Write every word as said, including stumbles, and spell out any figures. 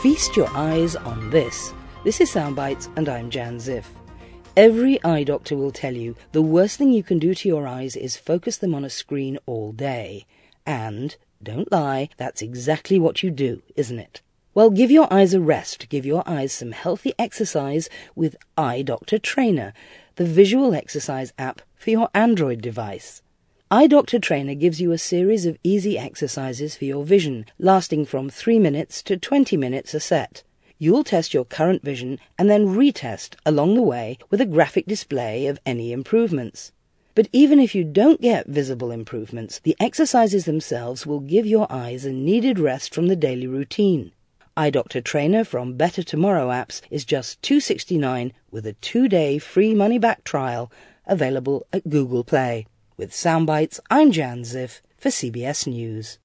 Feast your eyes on this. This is Soundbites, and I'm Jan Ziff. Every eye doctor will tell you the worst thing you can do to your eyes is focus them on a screen all day. And, don't lie, that's exactly what you do, isn't it? Well, give your eyes a rest. Give your eyes some healthy exercise with Eye Doctor Trainer, the visual exercise app for your Android device. Eye Doctor Trainer gives you a series of easy exercises for your vision, lasting from three minutes to twenty minutes a set. You'll test your current vision and then retest along the way with a graphic display of any improvements. But even if you don't get visible improvements, the exercises themselves will give your eyes a needed rest from the daily routine. Eye Doctor Trainer from Better Tomorrow apps is just two dollars and sixty-nine cents with a two-day free money-back trial available at Google Play. With Soundbites, I'm Jan Ziff for C B S News.